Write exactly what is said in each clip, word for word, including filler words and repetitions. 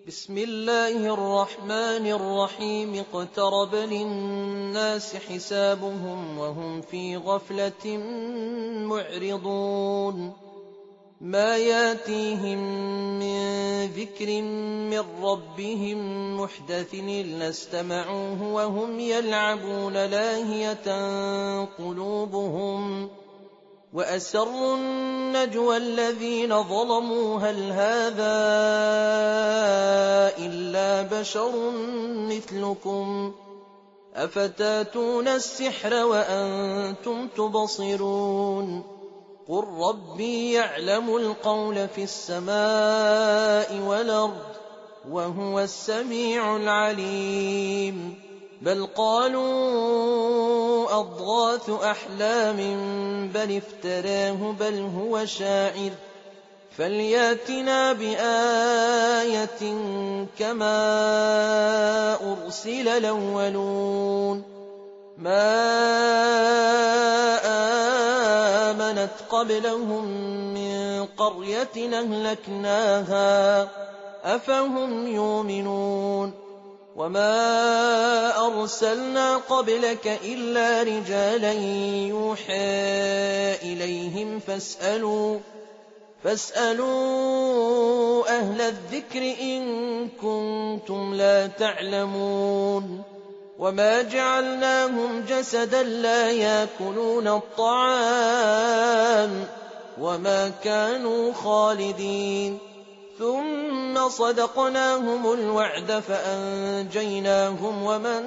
بسم الله الرحمن الرحيم اقترب للناس حسابهم وهم في غفلة معرضون ما ياتيهم من ذكر من ربهم محدث إلا استمعوه وهم يلعبون لاهية قلوبهم وأسروا النجوى الذين ظلموا هل هذا إلا بشر مثلكم أفتاتون السحر وأنتم تبصرون قل ربي يعلم القول في السماء والأرض وهو السميع العليم بل قالوا أضغاث أحلام بل افتراه بل هو شاعر فلياتنا بآية كما أرسل الأولون ما آمنت قبلهم من قرية أهلكناها أفهم يؤمنون وما أرسلنا قبلك إلا رجالا يوحى إليهم فاسألوا فاسألوا أهل الذكر إن كنتم لا تعلمون وما جعلناهم جسدا لا يأكلون الطعام وما كانوا خالدين ثم صدقناهم الوعد فأنجيناهم ومن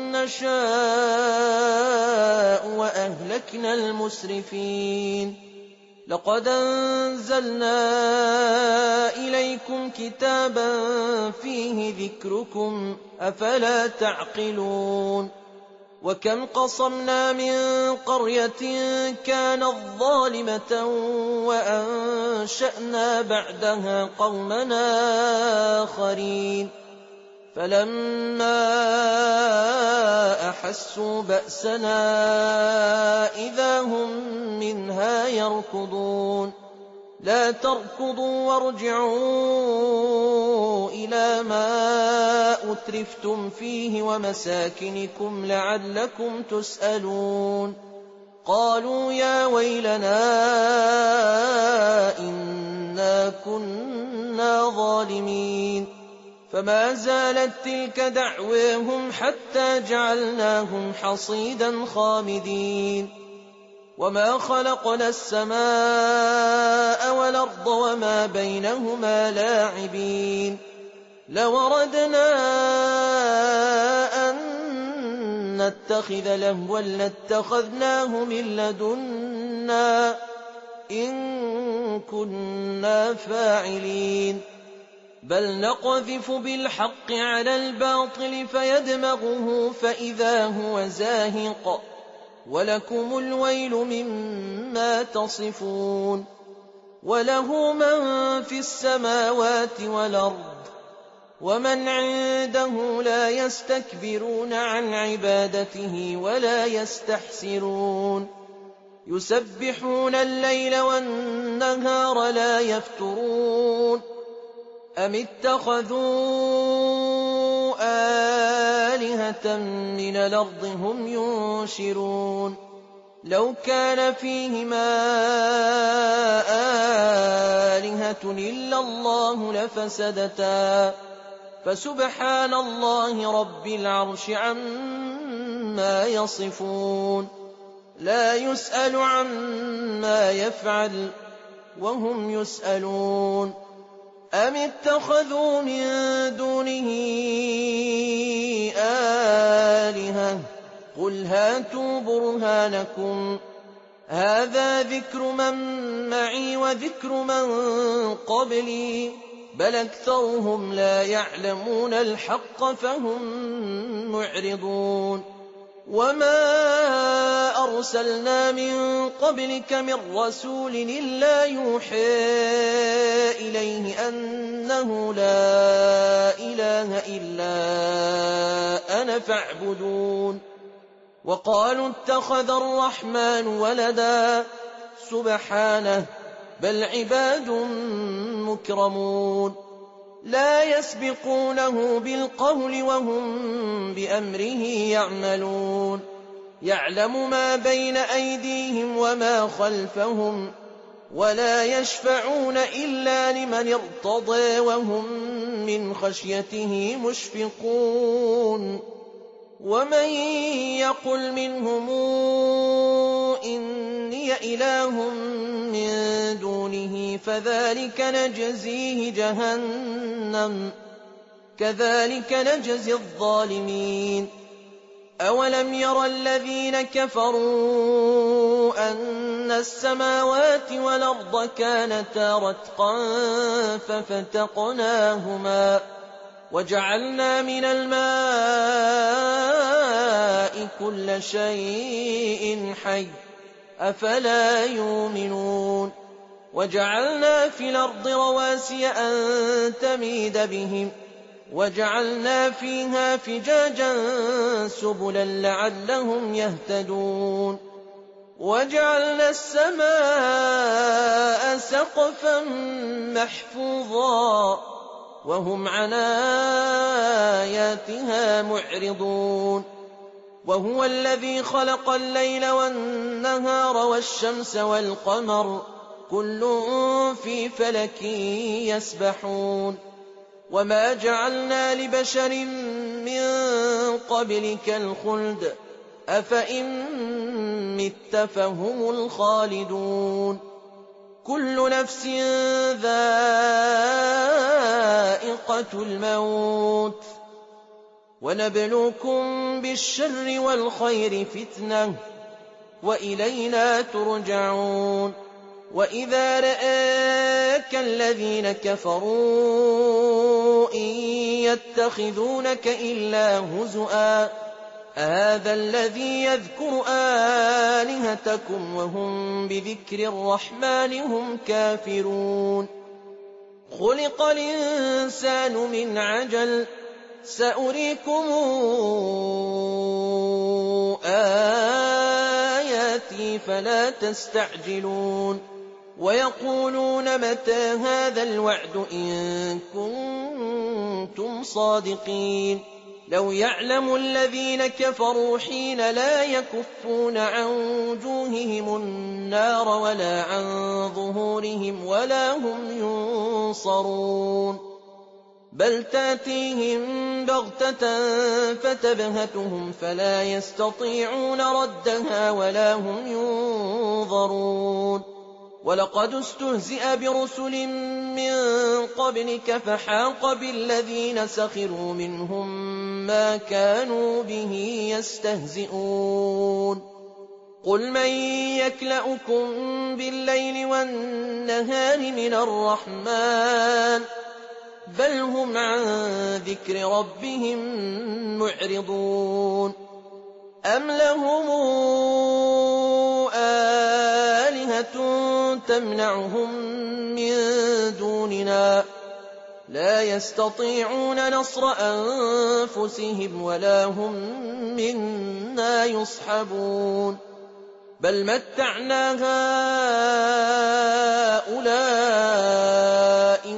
نشاء وأهلكنا المسرفين لقد أنزلنا إليكم كتابا فيه ذكركم أفلا تعقلون وكم قصمنا من قرية كانت ظالمة وأنشأنا بعدها قومنا آخرين فلما أحسوا بأسنا إذا هم منها يركضون لا تركضوا وارجعوا إلى ما أترفتم فيه ومساكنكم لعلكم تسألون قالوا يا ويلنا إنا كنا ظالمين فما زالت تلك دعواهم حتى جعلناهم حصيدا خامدين وما خلقنا السماء والأرض وما بينهما لاعبين لو أردنا أن نتخذ لهوا لاتخذناه من لدنا إن كنا فاعلين بل نقذف بالحق على الباطل فيدمغه فإذا هو زاهق ولكم الويل مما تصفون وله من في السماوات والأرض ومن عنده لا يستكبرون عن عبادته ولا يستحسرون يسبحون الليل والنهار لا يفترون أم اتخذوا آلهة من الأرض هم ينشرون لو كان فيهما آلهة إلا الله لفسدتا فسبحان الله رب العرش عما يصفون لا يسأل عما يفعل وهم يسألون أم اتخذوا من دونه آلهة قل هاتوا برهانكم هذا ذكر من معي وذكر من قبلي بل أكثرهم لا يعلمون الحق فهم معرضون وما أرسلنا من قبلك من رسول إلا يوحى إليه أنه لا إله إلا أنا فاعبدون وقالوا اتخذ الرحمن ولدا سبحانه بل عباد مكرمون لا يسبقونه بالقول وهم بأمره يعملون يعلم ما بين أيديهم وما خلفهم ولا يشفعون إلا لمن ارتضى وهم من خشيته مشفقون ومن يقل منهم إني إله من دونه فذلك نجزيه جهنم كذلك نجزي الظالمين أولم ير الذين كفروا أن السماوات والأرض كانتا رتقا ففتقناهما وجعلنا من الماء كل شيء حي أفلا يؤمنون وجعلنا في الأرض رواسي أن تميد بهم وجعلنا فيها فجاجا سبلا لعلهم يهتدون وجعلنا السماء سقفا محفوظا وهم عن آياتها معرضون وهو الذي خلق الليل والنهار والشمس والقمر كل في فلك يسبحون وما جعلنا لبشر من قبلك الخلد أفإن مت فهم الخالدون كل نفس ذائقة الموت ونبلوكم بالشر والخير فتنة وإلينا ترجعون وإذا رآك الذين كفروا إن يتخذونك إلا هزؤا هذا الذي يذكر آلهتكم وهم بذكر الرحمن هم كافرون خلق الإنسان من عجل سأريكم آياتي فلا تستعجلون ويقولون متى هذا الوعد إن كنتم صادقين لو يعلم الذين كفروا حين لا يكفون عن وجوههم النار ولا عن ظهورهم ولا هم ينصرون بل تاتيهم بغتة فتبهتهم فلا يستطيعون ردها ولا هم ينظرون ولقد استهزئ برسل من قبلك فحاق بالذين سخروا منهم ما كانوا به يستهزئون قل من يكلؤكم بالليل والنهار من الرحمن بل هم عن ذكر ربهم معرضون أم لهم آلهة تمنعهم من دوننا لا يستطيعون نصر أنفسهم ولا هم منا يصحبون بل متعنا هؤلاء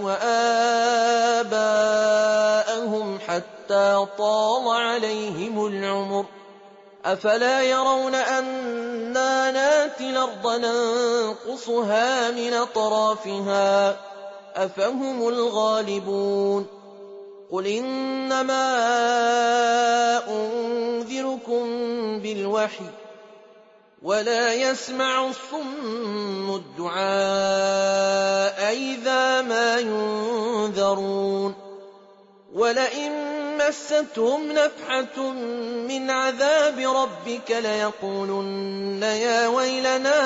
وآباءهم حتى طال عليهم العمر أفلا يرون أنا ناتي الأرض ننقصها من أطرافها أفهم الغالبون قل إنما أنذركم بالوحي ولا يسمع الصم الدعاء إذا ما ينذرون ولئن مستهم نفحة من عذاب ربك ليقولن يا ويلنا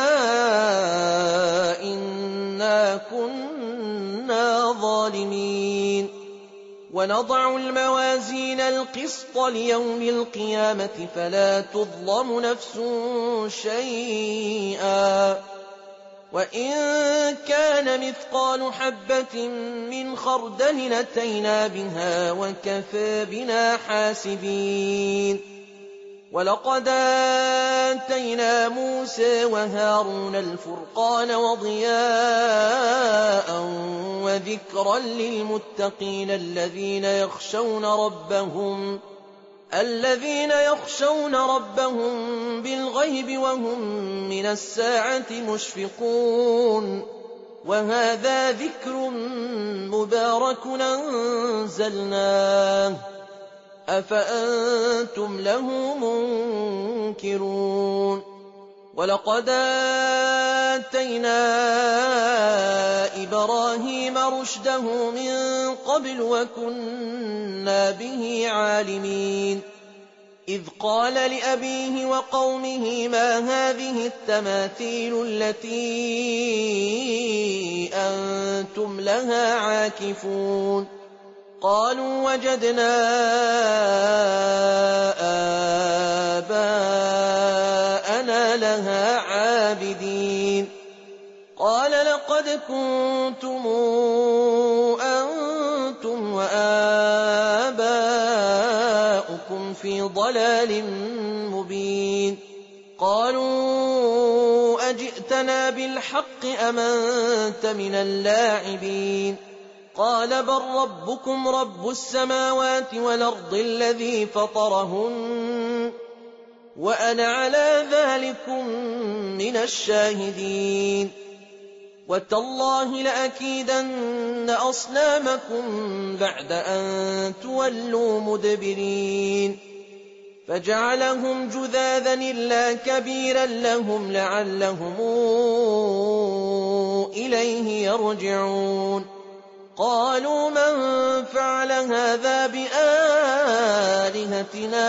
إنا كنا ظالمين ونضع الموازين القسط ليوم القيامة فلا تظلم نفس شيئا وإن كان مثقال حبة من خردل أتينا بها وكفى بنا حاسبين وَلَقَدْ آتَيْنَا مُوسَىٰ وَهَارُونَ الْفُرْقَانَ وَضِيَاءً وَذِكْرًا لِّلْمُتَّقِينَ الَّذِينَ يَخْشَوْنَ رَبَّهُم الَّذِينَ يَخْشَوْنَ رَبَّهُم بِالْغَيْبِ وَهُم مِّنَ السَّاعَةِ مُشْفِقُونَ وَهَٰذَا ذِكْرٌ مُّبَارَكٌ أَنزَلْنَاهُ أَفَأَنتُمْ لَهُ مُنكِرُونَ وَلَقَدْ آتَيْنَا إِبْرَاهِيمَ رُشْدَهُ مِن قَبْلُ وَكُنَّا بِهِ عَالِمِينَ إِذْ قَالَ لِأَبِيهِ وَقَوْمِهِ مَا هَٰذِهِ التَّمَاثِيلُ الَّتِي أَنتُمْ لَهَا عَاكِفُونَ قَالُوا وَجَدْنَا آبَاءَنَا لَهَا عَابِدِينَ قَالَ لَقَدْ كُنتُمْ أَنتُمْ وَآبَاؤُكُمْ فِي ضَلَالٍ مُّبِينٍ قَالُوا أَجِئْتَنَا بِالْحَقِّ أَمْ أَنتَ مِنَ اللاعبين قَالَ بَل رَّبُّكُمْ رَبُّ السَّمَاوَاتِ وَالْأَرْضِ الَّذِي فَطَرَهُنَّ وَأَنَا عَلَىٰ ذَٰلِكُم مِّنَ الشَّاهِدِينَ وَتَاللَّهِ لَأَكِيدَنَّ أَصْنَامَكُم بَعْدَ أَن تُوَلُّوا مُدْبِرِينَ فَجَعَلَهُمْ جُذَاذًا إِلَّا كَبِيرًا لَّهُمْ لَعَلَّهُمْ إِلَيْهِ يَرْجِعُونَ قَالُوا مَن فَعَلَ هَٰذَا بِآلِهَتِنَا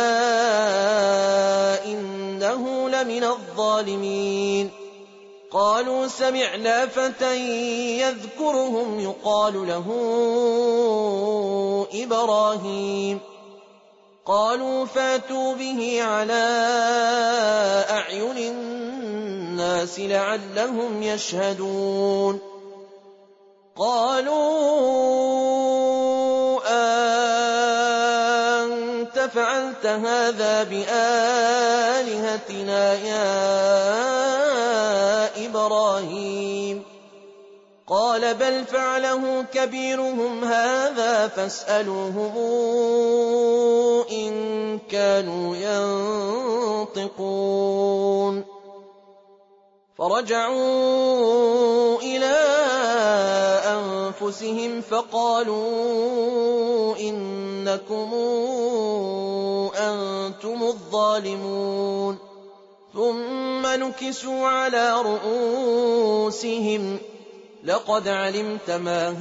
إِنَّهُ لَمِنَ الظَّالِمِينَ قَالُوا سَمِعْنَا فَتًى يَذْكُرُهُمْ يُقَالُ لَهُ إِبْرَاهِيمُ قَالُوا فَأْتُوا بِهِ عَلَىٰ أَعْيُنِ النَّاسِ لَعَلَّهُمْ يَشْهَدُونَ قَالُوا أَأَنتَ فَعَلْتَ هَٰذَا بِآلِهَتِنَا يَا إِبْرَاهِيمُ قَالَ بَلْ فَعَلَهُ كَبِيرُهُمْ هَٰذَا فَاسْأَلُوهُمْ إِن كَانُوا يَنطِقُونَ فَرَجَعُوا إِلَىٰ أَنفُسِهِمْ فَقَالُوا إِنَّكُمْ أَنتُمُ الظَّالِمُونَ ثُمَّ نُكِسُوا عَلَىٰ رُءُوسِهِمْ لَقَدْ عَلِمْتَ مَا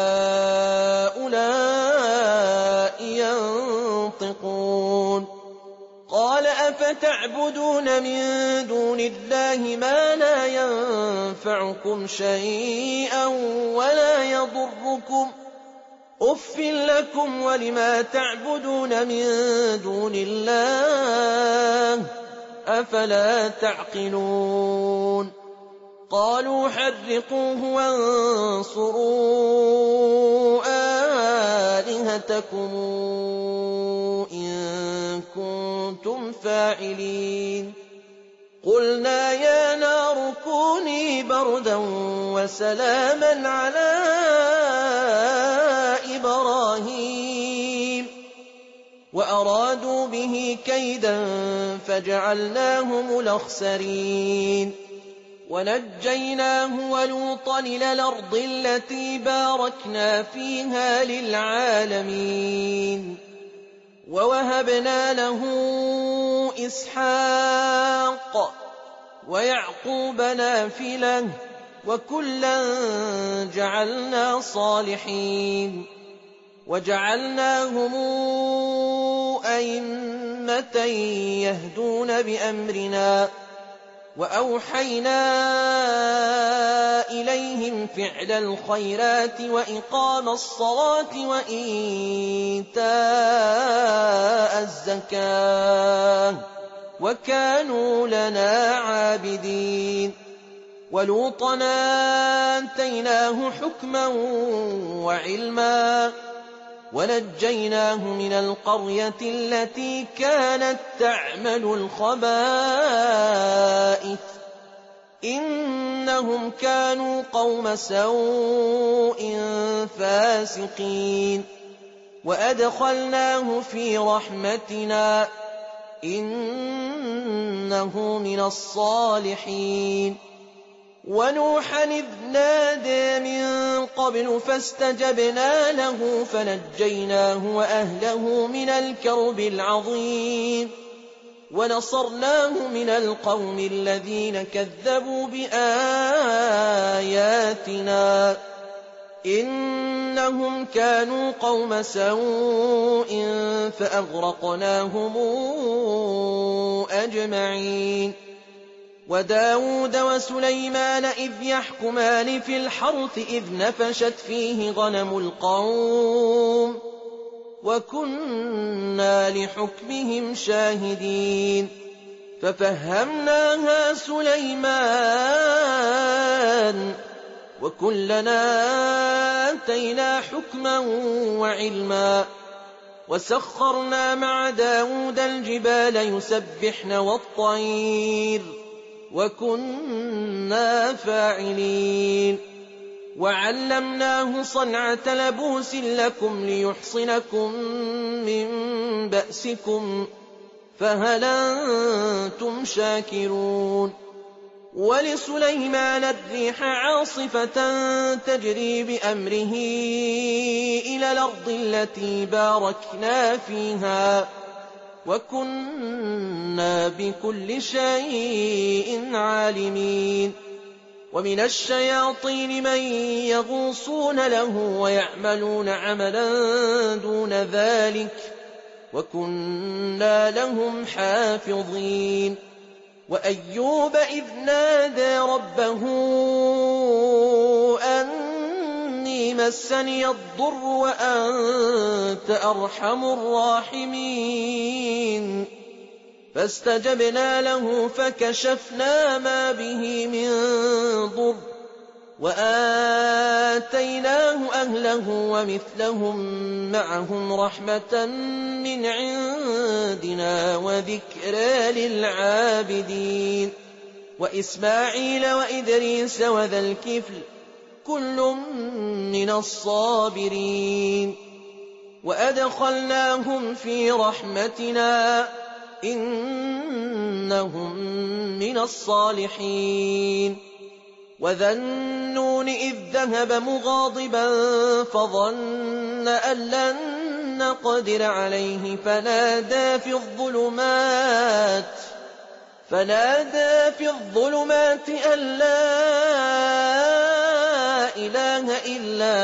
هَٰؤُلَاءِ يَنطِقُونَ قَالَ أَفَتَعْبُدُونَ مِن دُونِ اللَّهِ مَا لَا يَنفَعُكُمْ شَيْئًا وَلَا يَضُرُّكُمْ أُفٍّ لَّكُمْ وَلِمَا تَعْبُدُونَ مِن دُونِ اللَّهِ أَفَلَا تَعْقِلُونَ قَالُوا حَرِّقُوهُ وَانصُرُوا آلِهَتَكُمْ إِن كُنتُمْ فَاعِلِينَ قُلْنَا يَا نَارُ كُونِي بَرْدًا وَسَلَامًا عَلَىٰ إِبْرَاهِيمَ وَأَرَادُوا بِهِ كَيْدًا فَجَعَلْنَاهُمُ الْأَخْسَرِينَ وَنَجَّيْنَاهُ وَلُوطًا إِلَى الْأَرْضِ الَّتِي بَارَكْنَا فِيهَا لِلْعَالَمِينَ وَوَهَبْنَا لَهُ إِسْحَاقَ وَيَعْقُوبَ نَافِلَةً وَكُلًّا جَعَلْنَا صَالِحِينَ وَجَعَلْنَاهُمْ أَئِمَّةً يَهْدُونَ بِأَمْرِنَا وَأَوْحَيْنَا إِلَيْهِمْ فِعْلَ الْخَيْرَاتِ وَإِقَامَ الصَّلَاةِ وَإِيتَاءَ الزَّكَاةِ وَكَانُوا لَنَا عَابِدِينَ وَلُوطًا آتَيْنَاهُ حُكْمًا وَعِلْمًا ونجيناه من القرية التي كانت تعمل الخبائث إنهم كانوا قوم سوء فاسقين وأدخلناه في رحمتنا إنه من الصالحين ونوحا إذ نادى من قبل فاستجبنا له فنجيناه وأهله من الكرب العظيم ونصرناه من القوم الذين كذبوا بآياتنا إنهم كانوا قوم سوء فأغرقناهم أجمعين وداود وسليمان إذ يحكمان في الحرث إذ نفشت فيه غنم القوم وكنا لحكمهم شاهدين ففهمناها سليمان وكلنا آتينا حكما وعلما وسخرنا مع داود الجبال يسبحن والطير وكنا فاعلين وعلمناه صنعة لبوس لكم ليحصنكم من بأسكم فهل أنتم شاكرون ولسليمان الريح عاصفة تجري بأمره إلى الأرض التي باركنا فيها وكنا بكل شيء عالمين ومن الشياطين من يغوصون له ويعملون عملا دون ذلك وكنا لهم حافظين وأيوب إذ نادى ربه أني مسني الضر وأنت أرحم الراحمين فاستجبنا له فكشفنا ما به من ضر وآتيناه أهله ومثلهم معهم رحمة من عندنا وذكرى للعابدين وإسماعيل وإدريس وذا الكفل كل من الصابرين وأدخلناهم في رحمتنا إنهم من الصالحين وذا النون إذ ذهب مغاضبا فظن أن لن نقدر عليه فنادى في الظلمات فنادى في الظلمات أن لا إله إلا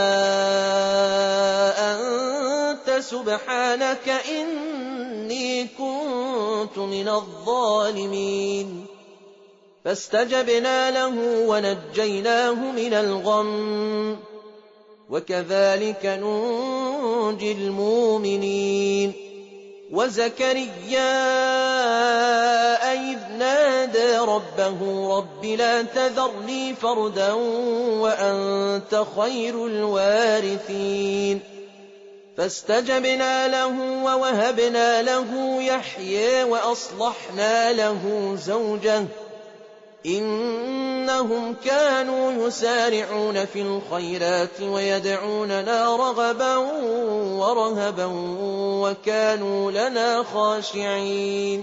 أنت سبحانك إني كنت من الظالمين فاستجبنا له ونجيناه من الغم وكذلك ننجي المؤمنين وزكريا إذ نادى ربه رب لا تذرني فردا وأنت خير الوارثين فاستجبنا له ووهبنا له يحيى وأصلحنا له زوجه إنهم كانوا يسارعون في الخيرات ويدعوننا رغبا ورهبا وكانوا لنا خاشعين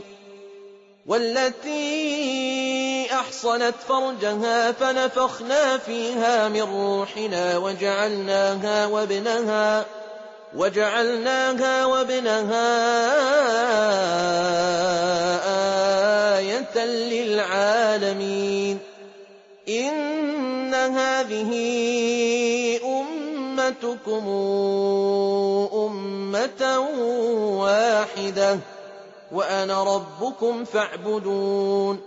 والتي أحصنت فرجها فنفخنا فيها من روحنا وجعلناها وابنها وجعلناها وابنها آية للعالمين إن هذه أمتكم أمة واحدة وأنا ربكم فاعبدون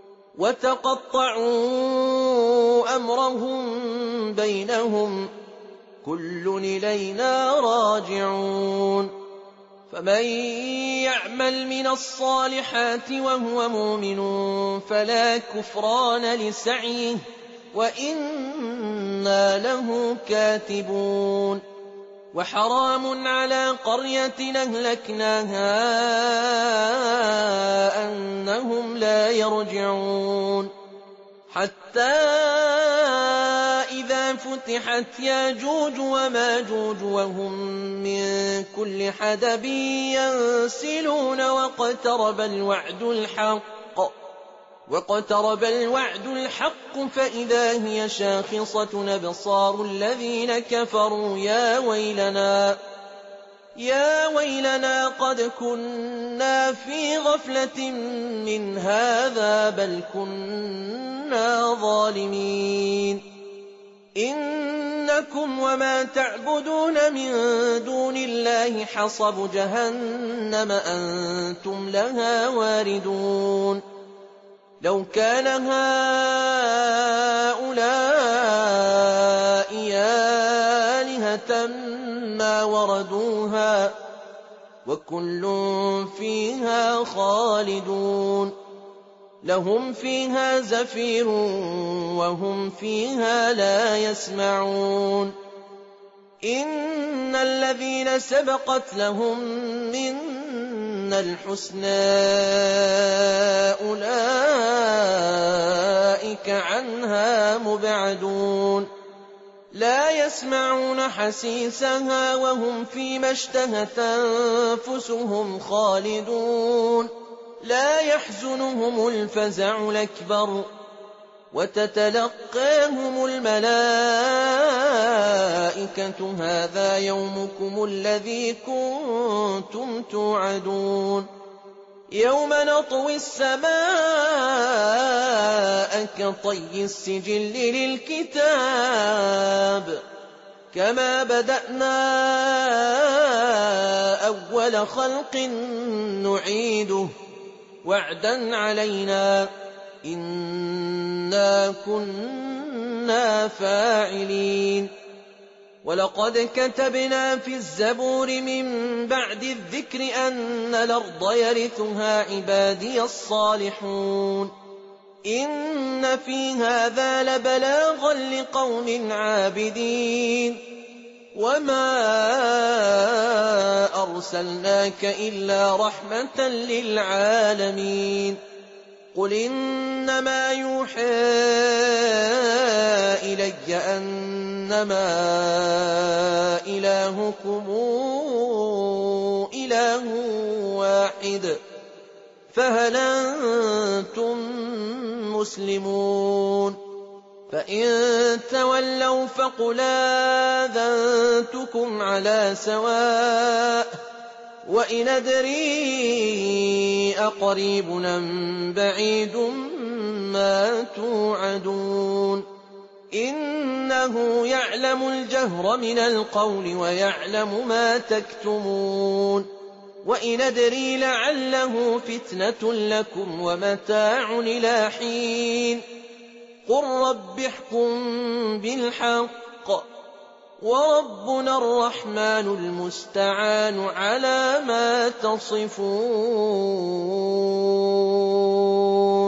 وتقطعوا أمرهم بينهم كل إلينا راجعون فمن يعمل من الصالحات وهو مؤمن فلا كفران لسعيه وإنا له كاتبون وحرام على قرية أهلكناها أنهم لا يرجعون حتى إذا فتحت ياجوج وماجوج وهم من كل حدب ينسلون واقترب الوعد الحق واقترب الوعد الحق فإذا هي شاخصة أبصار الذين كفروا يا ويلنا يا ويلنا قد كنا في غفلة من هذا بل كنا ظالمين إنكم وما تعبدون من دون الله حصب جهنم أنتم لها واردون لو كان هؤلاء آلهة ما وردوها وكل فيها خالدون لهم فيها زفير وهم فيها لا يسمعون إن الذين سبقت لهم منا الحسنى أولئك عنها مبعدون لا يسمعون حسيسها وهم فيما اشتهت أنفسهم خالدون لا يحزنهم الفزع الأكبر وتتلقاهم الملائكة هذا يومكم الذي كنتم توعدون يوم نطوي السماء كطي السجل للكتاب كما بدأنا أول خلق نعيده وعدا علينا إنا كنا فاعلين ولقد كتبنا في الزبور من بعد الذكر أن الأرض يرثها عبادي الصالحون إن في هذا لبلاغا لقوم عابدين وما أرسلناك إلا رحمة للعالمين قل إنما يوحى إلي أنما إلهكم إله واحد فهل أنتم مسلمون فإن تولوا فقل آذنتكم على سواء وإن أدري أقريب أم بعيد ما توعدون إنه يعلم الجهر من القول ويعلم ما تكتمون وإن أدري لعله فتنة لكم ومتاع إلى حين قل رب احكم بالحق وربنا الرحمن المستعان على ما تصفون